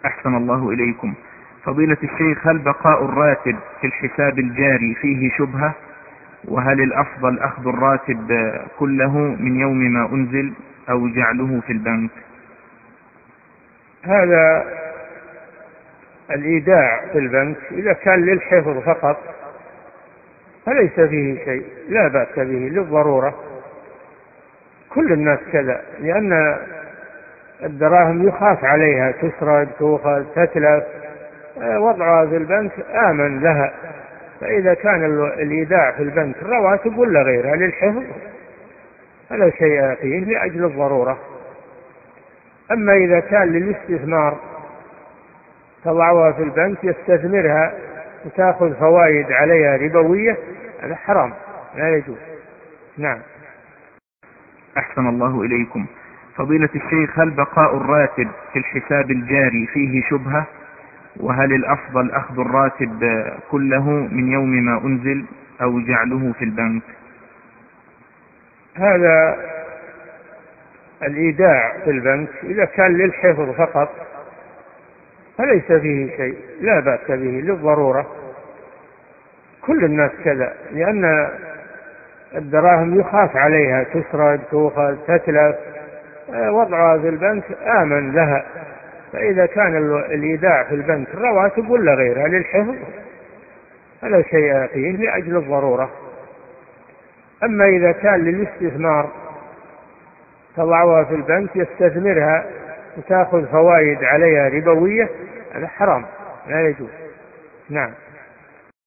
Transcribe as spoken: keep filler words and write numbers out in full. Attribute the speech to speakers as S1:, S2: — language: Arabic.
S1: أحسن الله إليكم. فضيلة الشيخ، هل بقاء الراتب في الحساب الجاري فيه شبهة؟ وهل الأفضل أخذ الراتب كله من يوم ما أنزل أو جعله في البنك؟
S2: هذا الإيداع في البنك إذا كان للحفظ فقط فليس فيه شيء، لا بأس به للضرورة. كل الناس كذا، لأن الدراهم يخاف عليها تسرق تؤخذ تتلف، وضعها في البنك آمن لها. فإذا كان الإيداع في البنك الرواتب ولا غيرها للحفظ فلا شيء فيه لأجل الضرورة. أما إذا كان للاستثمار تضعها في البنك يستثمرها وتأخذ فوائد عليها ربوية، هذا حرام لا يجوز. نعم.
S1: أحسن الله إليكم. فضيلة الشيخ، هل بقاء الراتب في الحساب الجاري فيه شبهة؟ وهل الأفضل أخذ الراتب كله من يوم ما أنزل أو جعله في البنك؟
S2: هذا الإيداع في البنك إذا كان للحفظ فقط فليس فيه شيء، لا بأس به للضرورة. كل الناس كذا، لأن الدراهم يخاف عليها تسرق تؤخذ تتلف، وضعها في البنك آمن لها. فإذا كان الإيداع في البنك الرواتب ولا غيرها للحفظ فلا شيء فيه لأجل الضرورة. أما إذا كان للاستثمار تضعها في البنك يستثمرها وتأخذ فوائد عليها ربوية، هذا حرام لا يجوز. نعم.